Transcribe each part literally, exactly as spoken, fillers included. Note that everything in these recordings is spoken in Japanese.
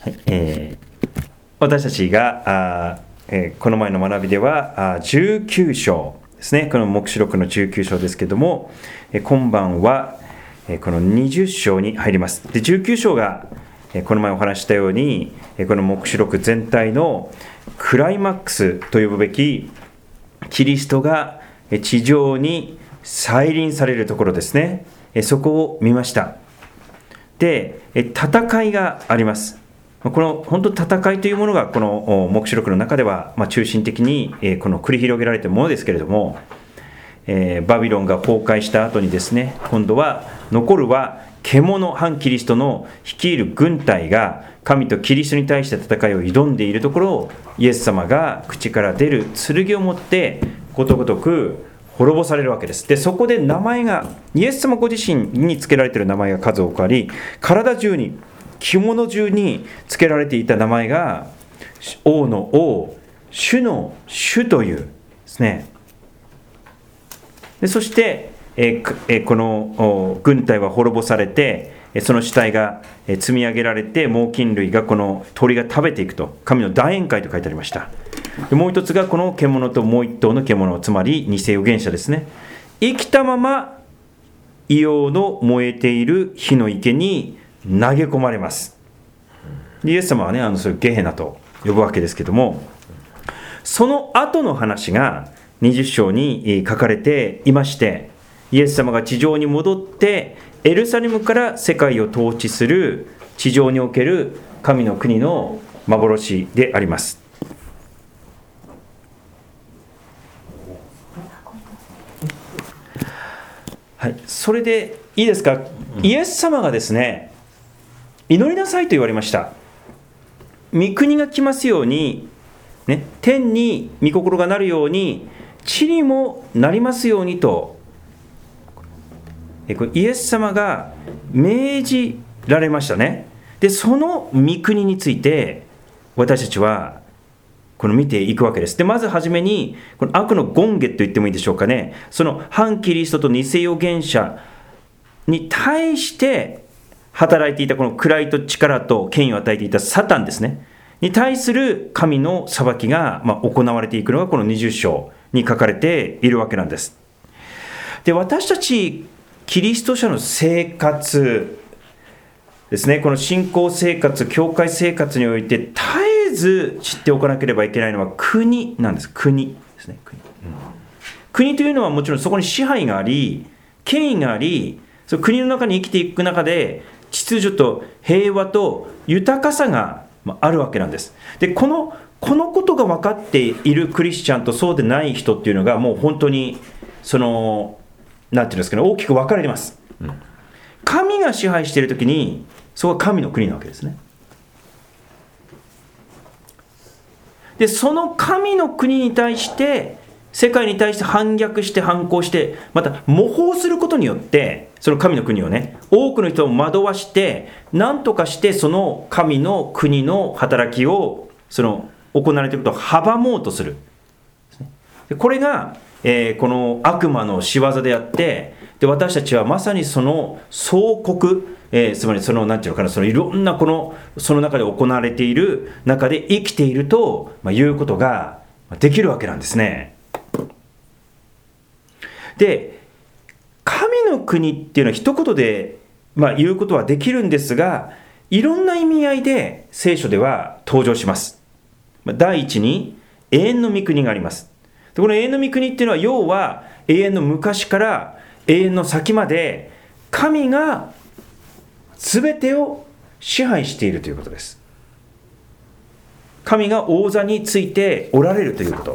はいえー、私たちがあ、えー、この前の学びではあじゅうきゅう章ですね。この黙示録のじゅうきゅう章ですけども、えー、今晩は、えー、このにじゅう章に入ります。でじゅうきゅう章が、えー、この前お話したように、えー、この黙示録全体のクライマックスと呼ぶべきキリストが地上に再臨されるところですね。そこを見ました。で、戦いがあります。この本当戦いというものがこの黙示録の中では中心的にこの繰り広げられているものですけれども、バビロンが崩壊した後にですね、今度は残るは獣、反キリストの率いる軍隊が神とキリストに対して戦いを挑んでいるところを、イエス様が口から出る剣を持ってことごとく滅ぼされるわけです。でそこで名前が、イエス様ご自身に付けられている名前が数多くあり、体中に着物中に付けられていた名前が王の王、主の主というですね。でそしてえー、この軍隊は滅ぼされて、その死体が積み上げられて、猛禽類がこの鳥が食べていくと、神の大宴会と書いてありました。でもう一つがこの獣ともう一頭の獣、つまり偽預言者ですね。生きたまま硫黄の燃えている火の池に投げ込まれます。イエス様はね、あのそれをゲヘナと呼ぶわけですけども、その後の話がにじゅう章に書かれていまして、イエス様が地上に戻ってエルサレムから世界を統治する地上における神の国の幻であります。はい、それでいいですか。イエス様がですね、祈りなさいと言われました。御国が来ますように、ね、天に御心がなるように地にもなりますようにと、イエス様が命じられましたね。でその御国について私たちはこの見ていくわけです。でまずはじめに、この悪の権下と言ってもいいでしょうかね、その反キリストと偽預言者に対して働いていたこの位と力と権威を与えていたサタンですね、に対する神の裁きが、まあ、行われていくのがこのにじゅう章に書かれているわけなんです。で私たちキリスト者の生活ですね、この信仰生活、教会生活において絶えず知っておかなければいけないのは国なんです。国ですね。国、うん、国というのはもちろんそこに支配があり、権威があり、その国の中に生きていく中で秩序と平和と豊かさがあるわけなんです。でこのこのことが分かっているクリスチャンとそうでない人っていうのがもう本当にそのなんていうんですかね、大きく分かれてます。うん、神が支配しているときにそこは神の国なわけですね。でその神の国に対して世界に対して反逆して反抗して、また模倣することによってその神の国をね、多くの人を惑わして何とかしてその神の国の働きをその行われていることを阻もうとする。でこれが、えー、この悪魔の仕業であって、で私たちはまさにその総国、えー、つまりそのなんていうのかな、そのいろんなこのその中で行われている中で生きていると、まあ、いうことができるわけなんですね。で神の国っていうのは一言で、まあ、言うことはできるんですが、いろんな意味合いで聖書では登場します。第一に永遠の御国があります。でこの永遠の御国っていうのは、要は永遠の昔から永遠の先まで神が全てを支配しているということです。神が王座についておられるということ。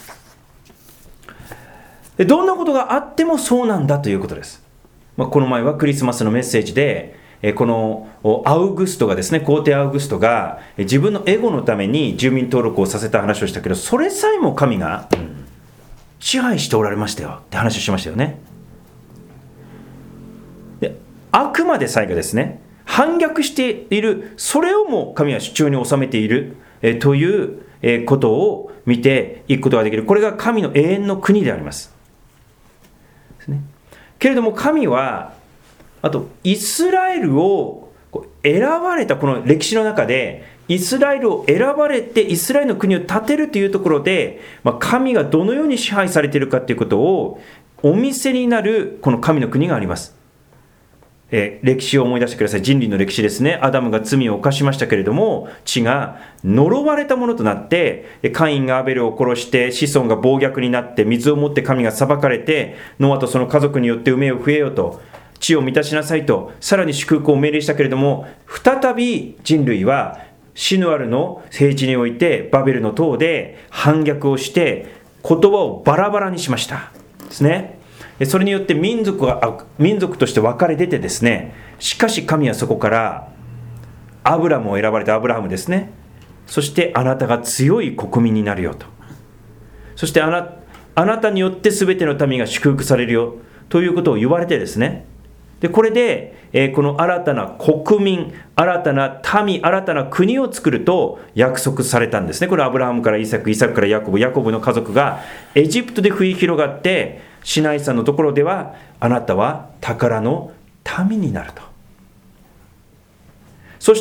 でどんなことがあってもそうなんだということです。まあ、この前はクリスマスのメッセージで、このアウグストがですね、皇帝アウグストが自分のエゴのために住民登録をさせた話をしたけど、それさえも神が支配しておられましたよって話をしましたよね。であくまで最後ですね、反逆しているそれをも神は手中に収めているえということを見ていくことができる。これが神の永遠の国であります。ですね。けれども神はあとイスラエルを選ばれたこの歴史の中でイスラエルを選ばれてイスラエルの国を建てるというところで、まあ、神がどのように支配されているかということをお見せになるこの神の国があります。えー、歴史を思い出してください。人類の歴史ですね。アダムが罪を犯しましたけれども、地が呪われたものとなって、カインがアベルを殺して子孫が暴虐になって、水をもって神が裁かれて、ノアとその家族によって埋めを増えようと、地を満たしなさいと、さらに祝福を命令したけれども、再び人類はシヌアルの聖地においてバベルの塔で反逆をして言葉をバラバラにしましたですね。それによって民族が民族として分かれ出てですね、しかし神はそこからアブラムを選ばれたアブラハムですね、そしてあなたが強い国民になるよと、そしてあな、あなたによって全ての民が祝福されるよということを言われてですね、でこれで、えー、この新たな国民、新たな民、新たな国を作ると約束されたんですね。これアブラハムからイサク、イサクからヤコブ、ヤコブの家族がエジプトで増え広がってシナイ山のところではあなたは宝の民になると。そして、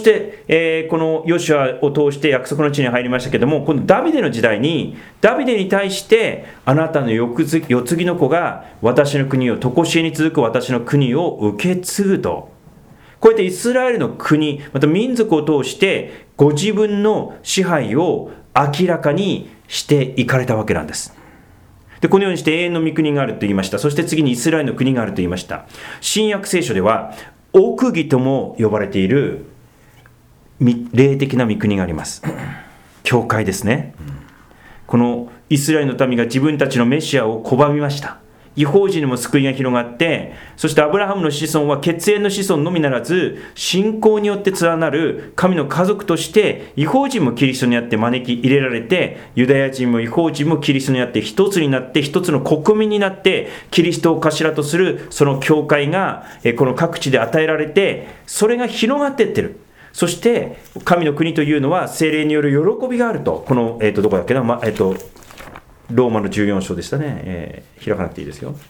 えー、このヨシュアを通して約束の地に入りましたけども、このダビデの時代にダビデに対してあなたの世継ぎの子が私の国を常しえに続く私の国を受け継ぐと、こうやってイスラエルの国また民族を通してご自分の支配を明らかにしていかれたわけなんです。でこのようにして永遠の御国があると言いました。そして次にイスラエルの国があると言いました。新約聖書では奥義とも呼ばれている霊的な御国があります。教会ですね。このイスラエルの民が自分たちのメシアを拒みました。異邦人にも救いが広がって、そしてアブラハムの子孫は血縁の子孫のみならず信仰によって連なる神の家族として異邦人もキリストにあって招き入れられて、ユダヤ人も異邦人もキリストにあって一つになって一つの国民になってキリストを頭とするその教会がこの各地で与えられて、それが広がっていってる。そして神の国というのは聖霊による喜びがあると。この、えー、とどこだっけな、まえー、とローマのじゅうよん章でしたね、えー、開かなくていいですよ。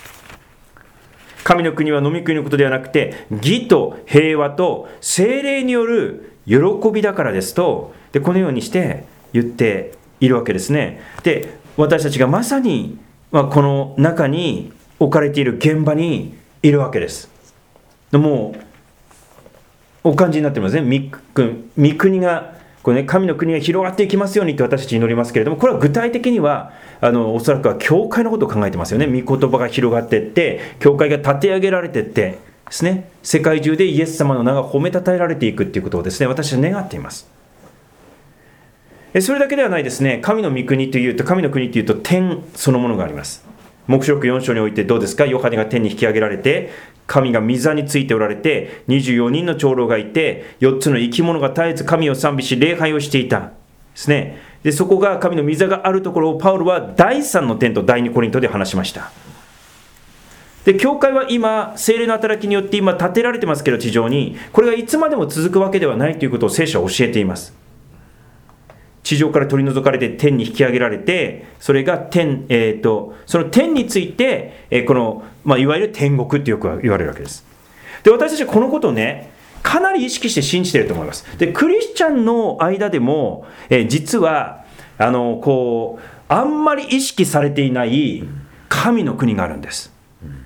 神の国は飲み食いのことではなくて義と平和と聖霊による喜びだからですと、でこのようにして言っているわけですね。で私たちがまさに、まあ、この中に置かれている現場にいるわけです。でもうお感じになってますね。御国がこれ、ね、神の国が広がっていきますようにと私たち祈りますけれども、これは具体的にはあのおそらくは教会のことを考えてますよね。御言葉が広がっていって教会が立て上げられていってですね、世界中でイエス様の名が褒めたたえられていくということをですね、私は願っています。それだけではないですね。神の御国というと、神の国というと天そのものがあります。黙示録よん章においてどうですか。ヨハネが天に引き上げられて、神が御座についておられて、にじゅうよにんの長老がいて、よっつの生き物が絶えず神を賛美し礼拝をしていたですね。でそこが神の御座があるところをパウロはだいさんの天とだいにコリントで話しました。で教会は今聖霊の働きによって今建てられてますけど、地上にこれがいつまでも続くわけではないということを聖書は教えています。地上から取り除かれて天に引き上げられて、それが天、えー、とその天について、えー、この、まあ、いわゆる天国ってよく言われるわけです。で私たちはこのことをねかなり意識して信じていると思います。でクリスチャンの間でも、えー、実はあのこうあんまり意識されていない神の国があるんです。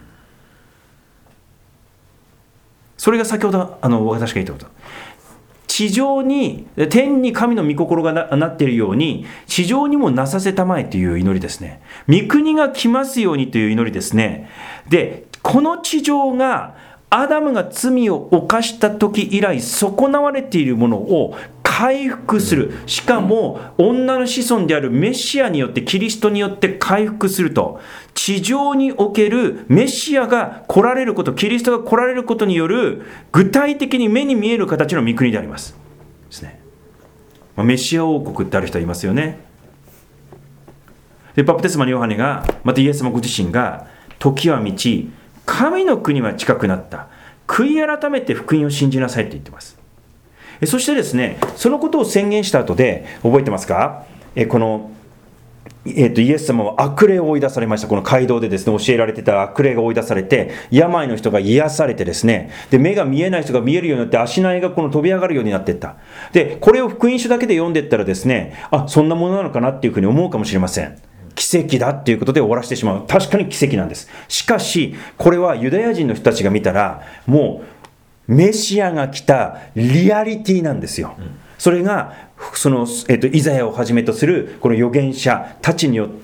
それが先ほどあの私が言ったこと、地上に天に神の御心が な, なっているように地上にもなさせたまえという祈りですね。御国が来ますようにという祈りですね。でこの地上がアダムが罪を犯した時以来損なわれているものを回復する、しかも女の子孫であるメシアによってキリストによって回復すると、地上におけるメシアが来られること、キリストが来られることによる具体的に目に見える形の御国でありますですね。メシア王国ってある人はいますよね。でバプテスマのヨハネがまたイエス様ご自身が時は満ち神の国は近くなった、悔い改めて福音を信じなさいって言ってます。そしてですね、そのことを宣言した後で覚えてますか。えこのえー、とイエス様は悪霊を追い出されました。この街道でですね教えられてた悪霊が追い出されて、病の人が癒されてですね、で目が見えない人が見えるようになって、足苗がこの飛び上がるようになっていった。でこれを福音書だけで読んでいったらですね、あ、そんなものなのかなっていうふうに思うかもしれません。奇跡だっていうことで終わらせてしまう。確かに奇跡なんです。しかしこれはユダヤ人の人たちが見たら、もうメシアが来たリアリティなんですよ。それがその、えっと、イザヤをはじめとするこの預言者たちによって、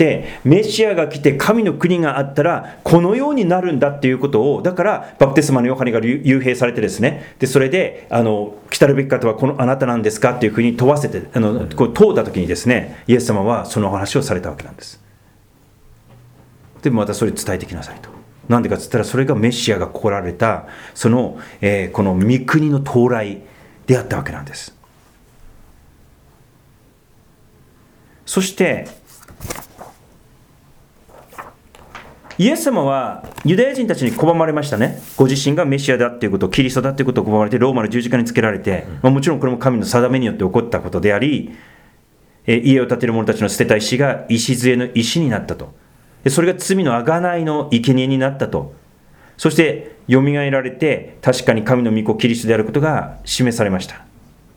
メシアが来て神の国があったらこのようになるんだっていうことを、だからバプテスマのヨハネが幽閉されてですね、でそれであの来たるべき方はこのあなたなんですかっていうふうに問わせて、あのこう問うた時にですね、イエス様はその話をされたわけなんです。でまたそれ伝えてきなさいと。なんでかっつったら、それがメシアが来られたその、えー、この御国の到来であったわけなんです。そしてイエス様はユダヤ人たちに拒まれましたね。ご自身がメシアだっていうこと、キリストだっていうことを拒まれて、ローマの十字架につけられて、まあ、もちろんこれも神の定めによって起こったことであり、え家を建てる者たちの捨てた石が礎の石になったと。でそれが罪の贖いの生贄になったと。そしてよみがえられて、確かに神の御子キリストであることが示されました。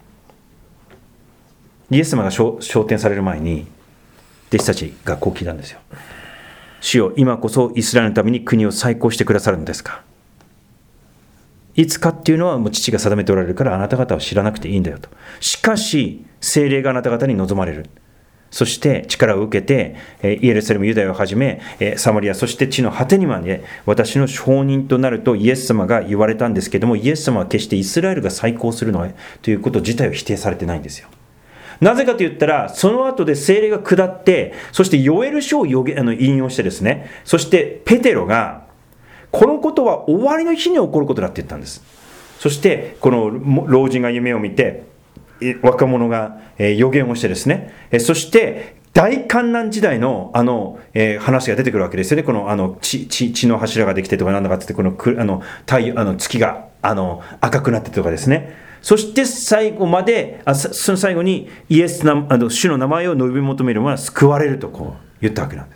イエス様が昇天される前に、弟子たちがこう聞いたんですよ。主よ、今こそイスラエルのために国を再興してくださるのですか。いつかっていうのはもう父が定めておられるから、あなた方は知らなくていいんだよと。しかし聖霊があなた方に望まれる。そして力を受けて、イエルサレム、ユダヤをはじめサマリア、そして地の果てにまで私の証人となるとイエス様が言われたんですけども、イエス様は決してイスラエルが再興するのということ自体を否定されてないんですよ。なぜかと言ったら、その後で聖霊が下って、そしてヨエル書を予言あの引用してですね、そしてペテロがこのことは終わりの日に起こることだって言ったんです。そしてこの老人が夢を見て、若者が予言をしてですね、そして大観難時代のあの、えー、話が出てくるわけですよね。このあの 血, 血, 血の柱ができてとかなんだかってって、このあの太陽あの月があの赤くなってとかですね。そして最後まで、あその最後にイエスなあの主の名前を述べ求める者は救われるとこう言ったわけなんです。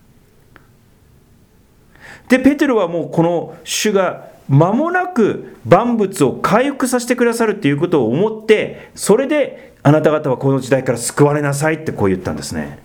でペテロはもうこの主が間もなく万物を回復させてくださるということを思って、それであなた方はこの時代から救われなさいってこう言ったんですね。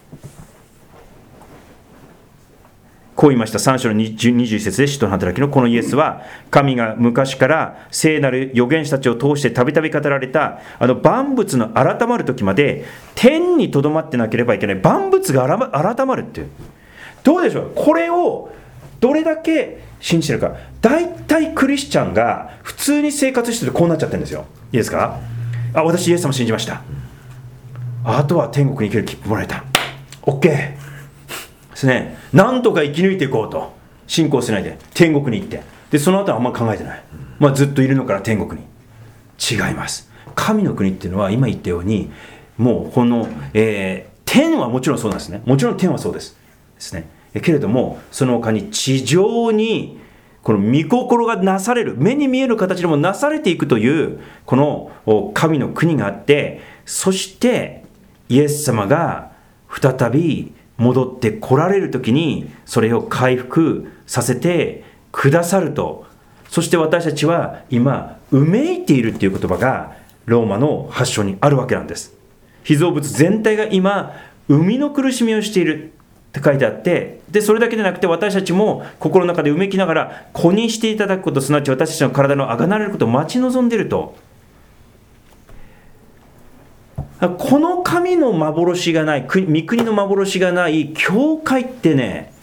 こう言いました。さん章のにじゅういち節で、使徒の働きのこのイエスは、神が昔から聖なる預言者たちを通してたびたび語られたあの万物の改まる時まで天にとどまってなければいけない。万物が改まるっていう、どうでしょう。これをどれだけ信じてるか。大体クリスチャンが普通に生活してるとこうなっちゃってるんですよ。いいですか。あ、私イエス様信じました。あとは天国に行ける切符もらえた。 OK ですね。なんとか生き抜いていこうと、信仰しないで天国に行って、でその後はあんま考えてない、まあ、ずっといるのから天国に。違います。神の国っていうのは今言ったように、もうこの、えー、天はもちろんそうなんですね。もちろん天はそうですですね。けれどもその他に地上にこの御心がなされる、目に見える形でもなされていくというこの神の国があって、そしてイエス様が再び戻って来られる時にそれを回復させてくださると。そして私たちは今うめいているっていう言葉がローマのはち章にあるわけなんです。被造物全体が今生みの苦しみをしているって書いてあって、でそれだけでなくて私たちも心の中でうめきながら子にしていただくこと、すなわち私たちの体のあがなわれることを待ち望んでいると。この神の幻がない、御国の幻がない教会ってね、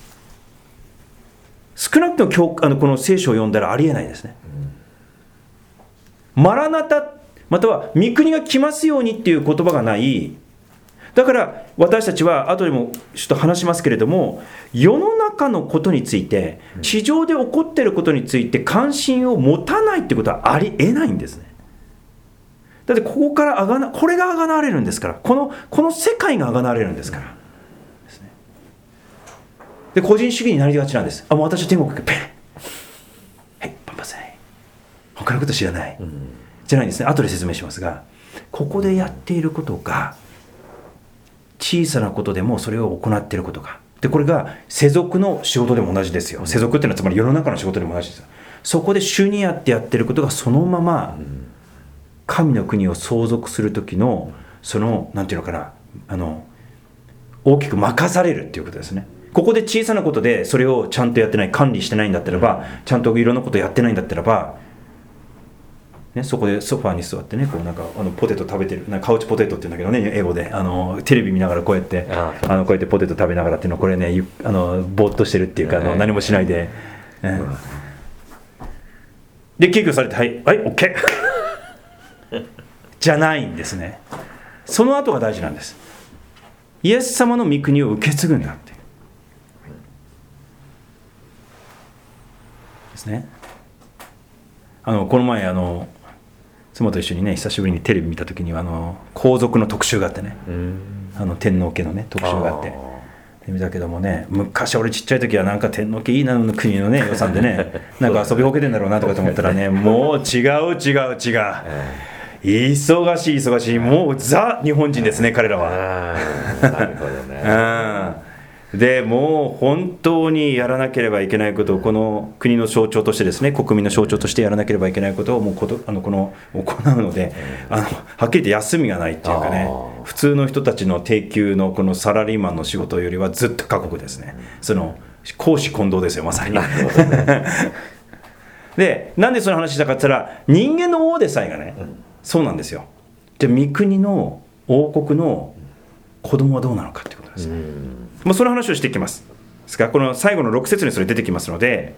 少なくとも教あのこの聖書を読んだらありえないですね。マラナタ、または御国が来ますようにっていう言葉がない。だから私たちは後でもちょっと話しますけれども、世の中のことについて、地上で起こっていることについて関心を持たないってことはありえないんですね。だってここからあがなこれがあがなわれるんですから、このこの世界があがなわれるんですからですね。で個人主義になりがちなんです。あ、もう私は天国行く、ペン、はいパンパス、他のこと知らない、うん、じゃないんですね。後で説明しますが、ここでやっていることが小さなことでもそれを行っていることが、でこれが世俗の仕事でも同じですよ。世俗っていうのはつまり世の中の仕事でも同じですよ。そこで主にあってやってることがそのまま神の国を相続する時のそのなんていうのかな、あの大きく任されるっていうことですね。ここで小さなことでそれをちゃんとやってない、管理してないんだったらば、ちゃんといろんなことやってないんだったらば、ね、そこでソファーに座ってね、こうなんかあのポテト食べてる、なんかカウチポテトって言うんだけどね、英語であのテレビ見ながらこうやってああのこうやってポテト食べながらっていうのはこれね、ゆあのぼーっとしてるっていうか、あの何もしないで、うん、で結局されてはいはい OK じゃないんですね。その後が大事なんです。イエス様の御国を受け継ぐんだってですね。あのこの前あの妻と一緒にね、久しぶりにテレビ見た時にはあの皇族の特集があってね、あの天皇家のね特集があってで見たけどもね、昔俺ちっちゃい時はなんか天皇家いいなの国のね予算でねなんか遊びほけてんだろうなとかと思ったらねもう違う違う違う、忙しい忙しい、もうザ日本人ですね彼らは。なるほどね。でもう本当にやらなければいけないことをこの国の象徴としてですね、国民の象徴としてやらなければいけないことをもうことあのこの行うので、あのはっきり言って休みがないっていうかね、普通の人たちの低級のこのサラリーマンの仕事よりはずっと過酷ですね。その公私混同ですよまさに。でなんでその話したかって言ったら、人間の王でさえがね、うん、そうなんですよ。じゃあ御国の王国の子供はどうなのかってことです。まあ、その話をしていきますですが、この最後のろく節にそれ出てきますので、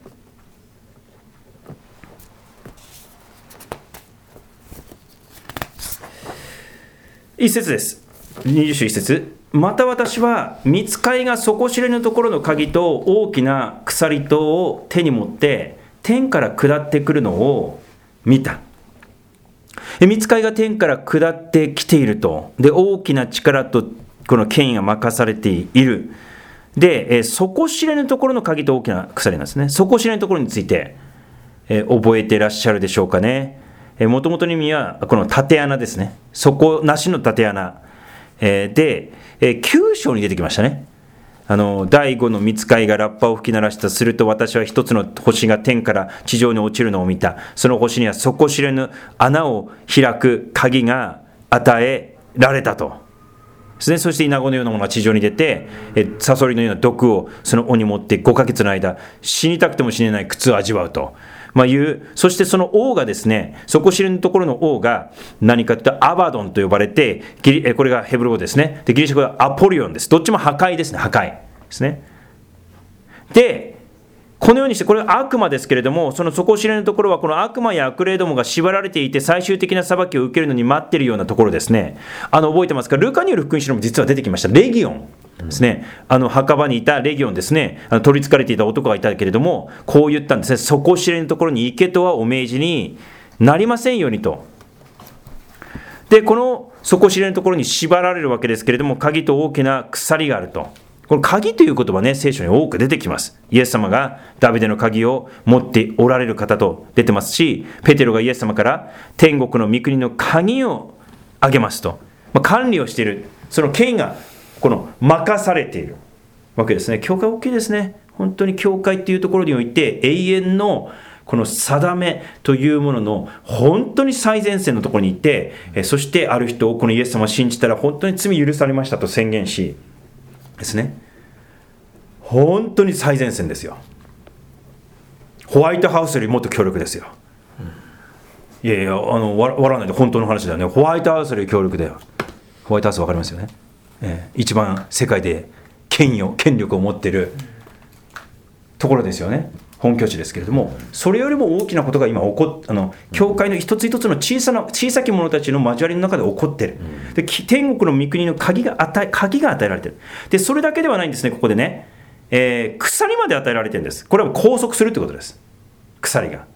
いっ節です。にじゅう章いっ節、また私は御使いが底知れぬところの鍵と大きな鎖戸を手に持って天から下ってくるのを見た。御使いが天から下ってきていると、で大きな力とこの権威が任されている。で、えー、底知れぬところの鍵と大きな鎖なんですね。底知れぬところについて、えー、覚えていらっしゃるでしょうかね。もともとの意味はこの縦穴ですね。底なしの縦穴、えー、で、えー、きゅう章に出てきましたね。あの第五の御使いがラッパを吹き鳴らした。すると私は一つの星が天から地上に落ちるのを見た。その星には底知れぬ穴を開く鍵が与えられたとですね。そしてイナゴのようなものが地上に出て、えサソリのような毒をその尾に持ってごかげつの間死にたくても死ねない苦痛を味わうと、まあ、いう。そしてその王がですね、底知れぬところの王が何かというとアバドンと呼ばれて、これがヘブル語ですね。でギリシャ語はアポリオンです。どっちも破壊ですね。破壊ですね。でこのようにして、これは悪魔ですけれども、その底知れぬところはこの悪魔や悪霊どもが縛られていて最終的な裁きを受けるのに待っているようなところですね。あの覚えてますか？ルカによる福音書にも実は出てきましたレギオンですね。あの墓場にいたレギオンですね。あの取りつかれていた男がいたけれども、こう言ったんですね。底知れぬところに行けとはお命じになりませんようにと。でこの底知れぬところに縛られるわけですけれども、鍵と大きな鎖があると。この鍵という言葉ね、聖書に多く出てきます。イエス様がダビデの鍵を持っておられる方と出てますし、ペテロがイエス様から天国の御国の鍵をあげますと、まあ、管理をしている、その権威がこの任されているわけですね。教会大きいですね。本当に教会っていうところにおいて永遠のこの定めというものの本当に最前線のところにいて、そしてある人をこのイエス様を信じたら本当に罪許されましたと宣言しですね、本当に最前線ですよ。ホワイトハウスよりもっと強力ですよ。いやいや、あの笑わないで本当の話だよね。ホワイトハウスより強力だよ。ホワイトハウス分かりますよね。えー、一番世界で権威を権力を持っているところですよね。本拠地ですけれども、それよりも大きなことが今起こっあの教会の一つ一つの小さな小さき者たちの交わりの中で起こっている。で天国の御国の鍵が与え鍵が与えられている。でそれだけではないんですね。ここでね、えー、鎖まで与えられているんです。これは拘束するということです。鎖が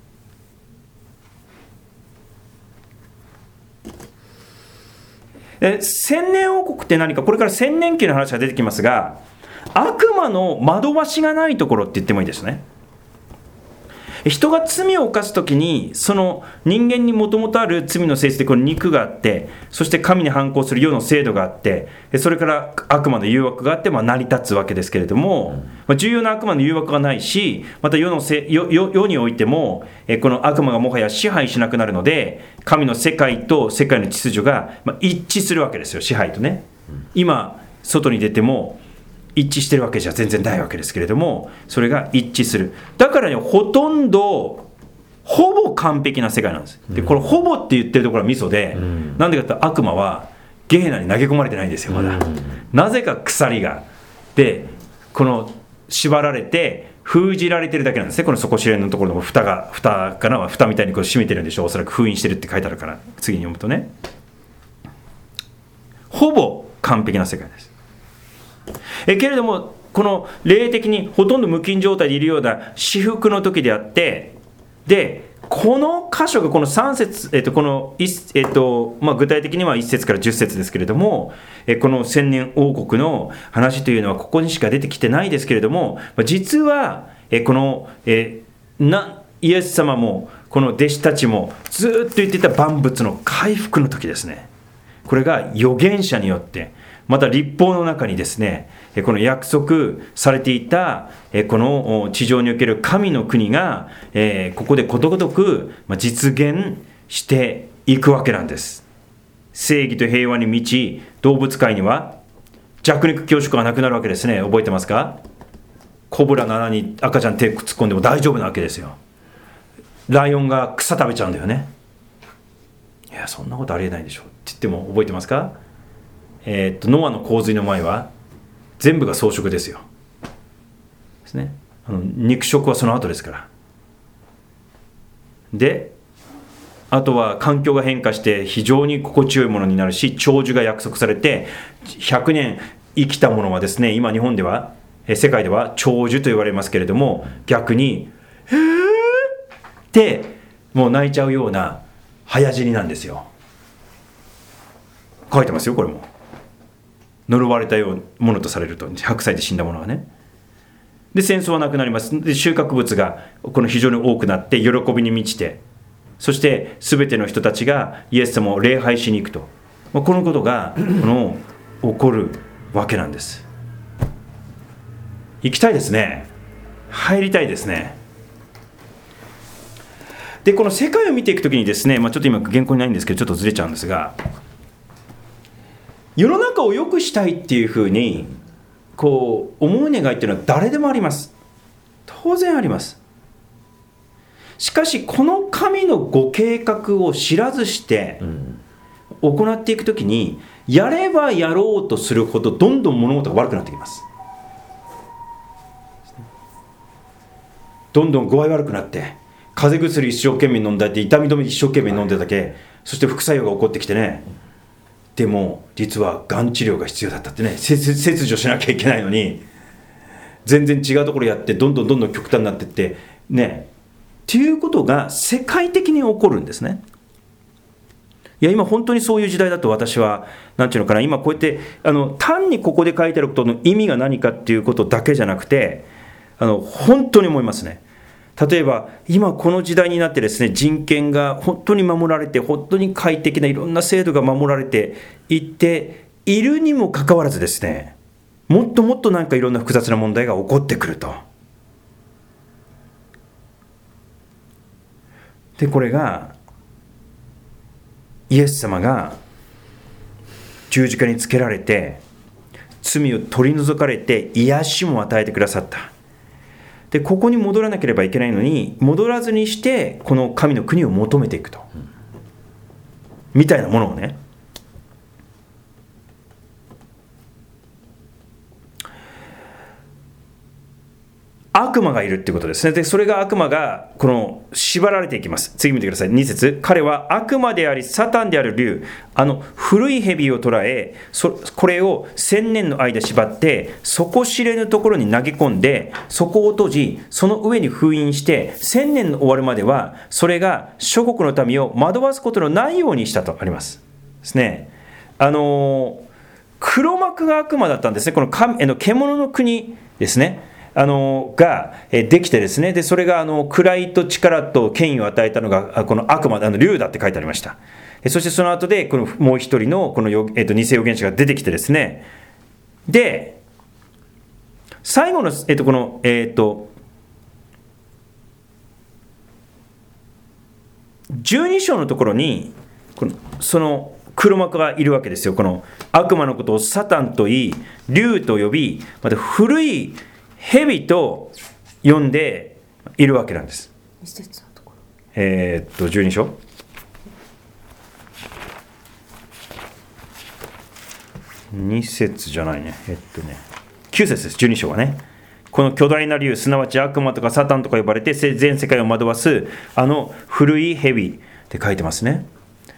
え千年王国って何か、これから千年期の話が出てきますが、悪魔の惑わしがないところって言ってもいいですね。 人が罪を犯すときに、その人間にもともとある罪の性質でこの肉があって、そして神に反抗する世の制度があって、それから悪魔の誘惑があって、まあ、成り立つわけですけれども、まあ、重要な悪魔の誘惑がないし、また世のせ 世, 世, 世においても、この悪魔がもはや支配しなくなるので、神の世界と世界の秩序が一致するわけですよ、支配とね。今外に出ても一致してるわけじゃ全然ないわけですけれども、それが一致する。だからね、ほとんどほぼ完璧な世界なんです。でこれほぼって言ってるところはミソで、うん、なんでかって悪魔はゲヘナに投げ込まれてないんですよまだ、うん、なぜか鎖がでこの縛られて封じられてるだけなんですね。この底知れのところの蓋が蓋かな蓋みたいにこう閉めてるんでしょう。おそらく封印してるって書いてあるから、次に読むとね、ほぼ完璧な世界です。えけれどもこの霊的にほとんど無菌状態でいるような至福の時であって、でこの箇所がこのさん節、えっとこのえっとまあ、具体的にはいち節からじゅっ節ですけれども、えこの千年王国の話というのはここにしか出てきてないですけれども、実はえこのえなイエス様もこの弟子たちもずっと言っていた万物の回復の時ですね。これが預言者によって、また律法の中にですね、この約束されていたこの地上における神の国がここでことごとく実現していくわけなんです。正義と平和に満ち、動物界には弱肉強食がなくなるわけですね。覚えてますか？コブラの穴に赤ちゃん手突っ込んでも大丈夫なわけですよ。ライオンが草食べちゃうんだよね。いやそんなことありえないでしょって言っても覚えてますか？えー、っとノアの洪水の前は全部が草食ですよ。ですね。あの肉食はその後ですから。で、あとは環境が変化して非常に心地よいものになるし、長寿が約束されてひゃくねん生きたものはですね、今日本では世界では長寿と言われますけれども、逆にへーってもう泣いちゃうような早死になんですよ。書いてますよこれも。呪われたようなものとされると、ひゃくさいで死んだものはね。で戦争はなくなります。で収穫物がこの非常に多くなって喜びに満ちて、そして全ての人たちがイエス様を礼拝しに行くと、このことがこの起こるわけなんです。行きたいですね。入りたいですね。でこの世界を見ていくときにですね、まあ、ちょっと今原稿にないんですけどちょっとずれちゃうんですが、世の中を良くしたいっていうふうにこう思う願いっていうのは誰でもあります。当然あります。しかしこの神のご計画を知らずして行っていくときに、やればやろうとするほどどんどん物事が悪くなってきます。どんどん具合悪くなって、風邪薬一生懸命飲んだって、痛み止め一生懸命飲んでただけ、そして副作用が起こってきてね、でも実はがん治療が必要だったってね、切除しなきゃいけないのに全然違うところやって、どんどんどんどん極端になっていってね、っていうことが世界的に起こるんですね。いや今本当にそういう時代だと私はなんていうのかな、今こうやってあの単にここで書いてあることの意味が何かっていうことだけじゃなくて、あの本当に思いますね。例えば今この時代になってですね、人権が本当に守られて、本当に快適ないろんな制度が守られていっているにもかかわらずですね、もっともっとなんかいろんな複雑な問題が起こってくると。でこれがイエス様が十字架につけられて罪を取り除かれて癒しも与えてくださった。でここに戻らなければいけないのに戻らずにしてこの神の国を求めていくと、みたいなものをね、悪魔がいるっていうことですね。でそれが悪魔がこの縛られていきます。次見てください。に節、彼は悪魔でありサタンである竜、あの古い蛇を捕らえ、そこれを千年の間縛って底知れぬところに投げ込んで、そこを閉じ、その上に封印して、千年の終わるまではそれが諸国の民を惑わすことのないようにしたとありますですね。あの黒幕が悪魔だったんですね。この神の獣の国ですね。 あのができてですね、でそれがあの位と力と権威を与えたのがこの悪魔、あの竜だって書いてありました。そしてその後でこのもう一人のこの、えっと、偽預言者が出てきてですね、で最後の、えっと、このえっとじゅうに章のところにこのその黒幕がいるわけですよ。この悪魔のことをサタンと言い、竜と呼び、また古い蛇と呼んでいるわけなんです。えー、っとじゅうに章に節じゃないね、えっとねきゅう節です。じゅうに章はね、この巨大な竜、すなわち悪魔とかサタンとか呼ばれて全世界を惑わすあの古い蛇って書いてますね。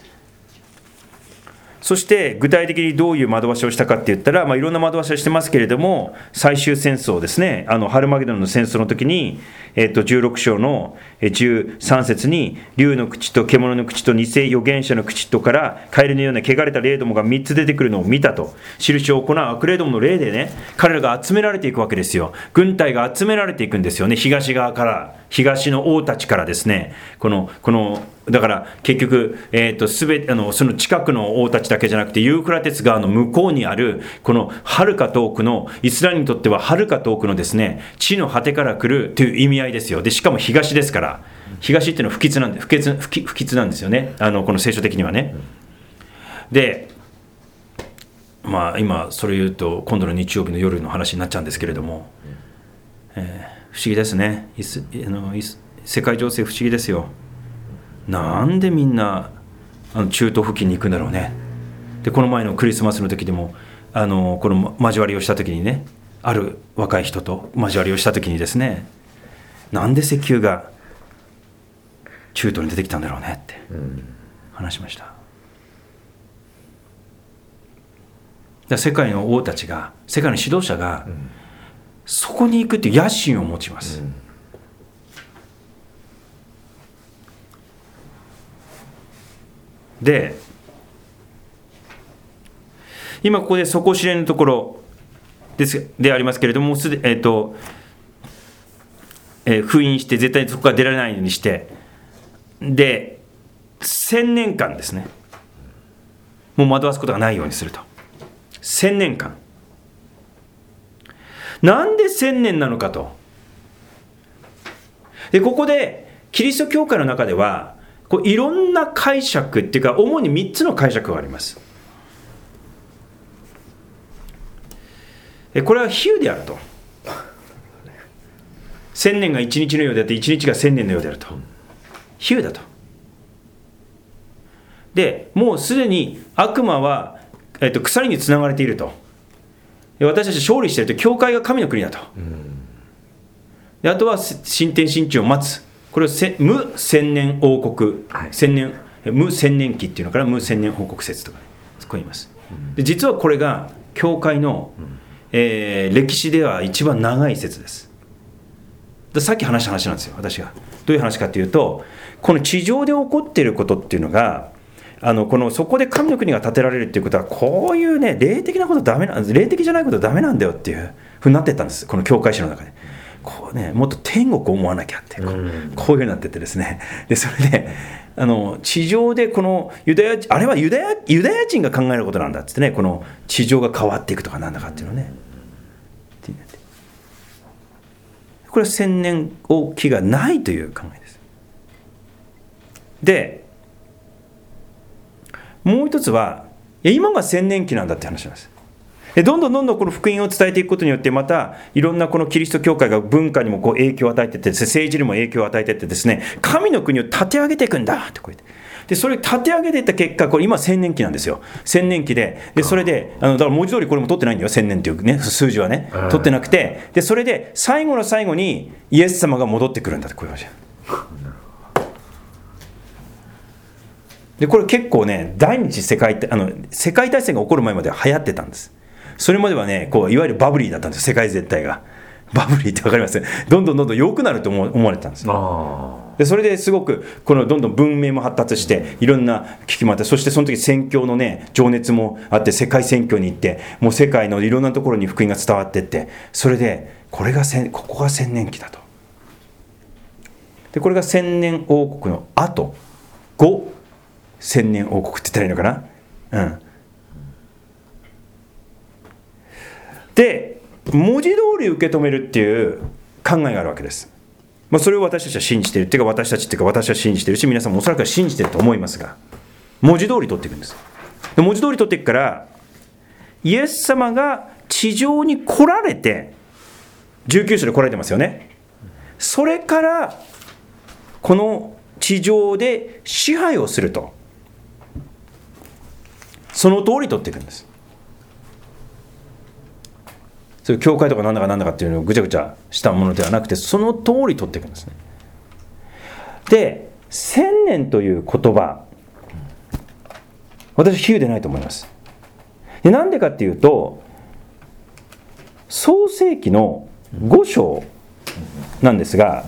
そして具体的にどういう惑わしをしたかって言ったら、まあ、いろんな惑わしをしてますけれども、最終戦争ですね、あのハルマゲドンの戦争の時に、えっと、じゅうろく章のじゅうさん節に、竜の口と獣の口と偽預言者の口とからカエルのような汚れた霊どもがみっつ出てくるのを見たと。印を行う悪霊どもの霊でね、彼らが集められていくわけですよ。軍隊が集められていくんですよね。東側から、東の王たちからですね、このこのだから結局、えー、とすべてあのその近くの王たちだけじゃなくて、ユーフラテス川の向こうにあるこのはるか遠くの、イスラエルにとってははるか遠くのですね、地の果てから来るという意味合いですよ。でしかも東ですから、東っていうのは不吉なんで不吉不吉不吉なんですよね、あのこの聖書的にはね。でまあ今それ言うと今度の日曜日の夜の話になっちゃうんですけれども、えー、不思議ですね。イスあのイス世界情勢不思議ですよ。なんでみんなあの中東付近に行くんだろうね。でこの前のクリスマスの時でもあのこの交わりをした時にね、ある若い人と交わりをした時にですね、なんで石油が中東に出てきたんだろうねって話しました。だから世界の王たちが、世界の指導者がそこに行くっていう野心を持ちます、うん。で今ここで底知れぬところですでありますけれども、すで、えーとえー、封印して絶対にそこから出られないようにして、で千年間ですね、もう惑わすことがないようにすると。千年間、なんで千年なのかと。でここでキリスト教会の中ではこういろんな解釈っていうか、主にみっつの解釈があります。これは比喩であると。千年が一日のようであって、一日が千年のようであると。比喩だと。でもうすでに悪魔は、えっと、鎖につながれていると。で私たち勝利していると、教会が神の国だと。であとは新天新地を待つ。これを無千年王国、はい、千年無千年期っていうのから無千年王国説とかね、そこ言います。で実はこれが教会の、えー、歴史では一番長い説です。でさっき話した話なんですよ、私が。どういう話かというと、この地上で起こっていることっていうのが、あのこのそこで神の国が建てられるっていうことは、こういうね、霊的なことダメな、霊的じゃないことはダメなんだよっていうふうになっていったんです、この教会史の中で。こうね、もっと天国を思わなきゃってこ う, こういうふうになっててですね、でそれであの地上でこのユダヤあれはユダヤユダヤ人が考えることなんだっつってね、この地上が変わっていくとかなんだかっていうのね、これは千年王期がないという考えです。でもう一つは、いや今が千年期なんだって話なんです。でどんどんどんどんこの福音を伝えていくことによって、またいろんなこのキリスト教会が文化にもこう影響を与えていって、政治にも影響を与えていってですね、神の国を立て上げていくんだってこう言って、でそれを立て上げていった結果、これ今千年期なんですよ。千年期で、でそれであのだから文字通りこれも取ってないんだよ、千年っていうね数字はね取ってなくて、でそれで最後の最後にイエス様が戻ってくるんだってこういう話。でこれ結構ね、第二次世界あの世界大戦が起こる前までは流行ってたんです。それまではね、こういわゆるバブリーだったんですよ、世界全体が。バブリーって分かります？どんどんどんどん良くなると思われてたんですよ。でそれですごくこのどんどん文明も発達して、いろんな危機もあって、そしてその時宣教のね情熱もあって、世界宣教に行って、もう世界のいろんなところに福音が伝わっていって、それでこれがせここが千年期だと。でこれが千年王国の後、後千年王国って言ったらいいのかな、うん、で文字通り受け止めるっていう考えがあるわけです。まあ、それを私たちは信じているっていうか、私たちっていうか私は信じているし、皆さんもおそらくは信じていると思いますが、文字通り取っていくんです。で文字通り取っていくから、イエス様が地上に来られて、じゅうきゅう章で来られてますよね。それからこの地上で支配をすると、その通り取っていくんです。そういう教会とかなんだかなんだかっていうのをぐちゃぐちゃしたものではなくて、その通り取っていくんですね。で、千年という言葉、私比喩でないと思います。でなんでかっていうと、創世記のご章なんですが、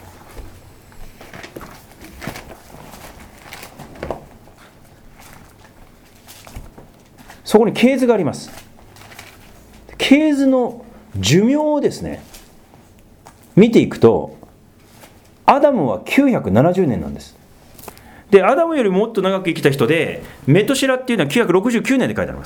そこに系図があります。系図の寿命をですね、見ていくと、アダムはきゅうひゃくななじゅうねんなんです。で、アダムよりもっと長く生きた人で、メトシラっていうのはきゅうひゃくろくじゅうきゅうねんで書いてあります。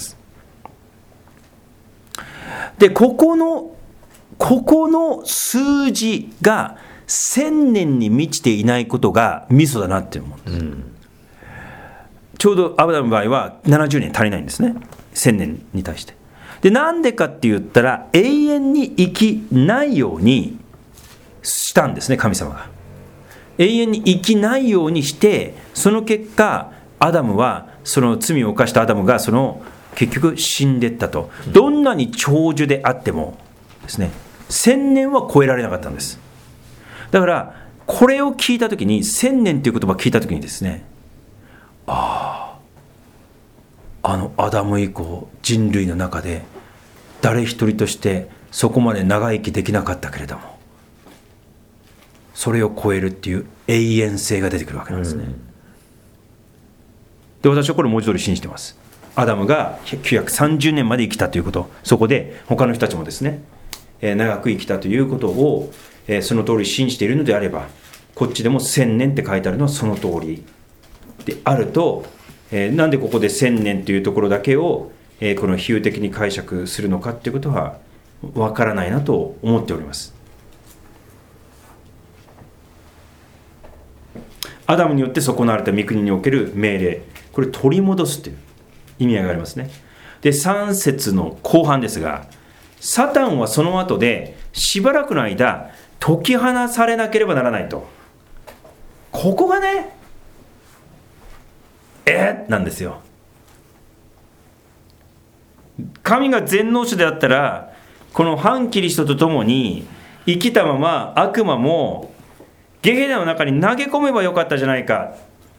で、ここの、ここの数字が千年に満ちていないことがミソだなって思うんです。うん、ちょうどアダムの場合はななじゅうねん足りないんですね。千年に対して。で、なんでかって言ったら、永遠に生きないようにしたんですね、神様が。永遠に生きないようにして、その結果、アダムは、その罪を犯したアダムが、その結局死んでいったと。どんなに長寿であってもですね、千年は超えられなかったんです。だから、これを聞いたときに、千年という言葉を聞いたときにですね、ああ、あのアダム以降、人類の中で、誰一人としてそこまで長生きできなかったけれども、それを超えるっていう永遠性が出てくるわけなんですね。うん、で私はこれ文字通り信じてます。アダムがきゅうひゃくさんじゅうねんまで生きたということ、そこで他の人たちもですね、えー、長く生きたということを、えー、その通り信じているのであれば、こっちでも千年って書いてあるのはその通りであると、えー、なんでここで千年というところだけをえー、この比喩的に解釈するのかということは分からないなと思っております。アダムによって損なわれた御国における命令、これ取り戻すという意味合いがありますね。で、さん節の後半ですが、サタンはその後でしばらくの間解き放されなければならないと。ここがね、えー、なんですよ。神が全能者であったら、この反キリストと共に生きたまま悪魔もゲヘナの中に投げ込めばよかったじゃないか。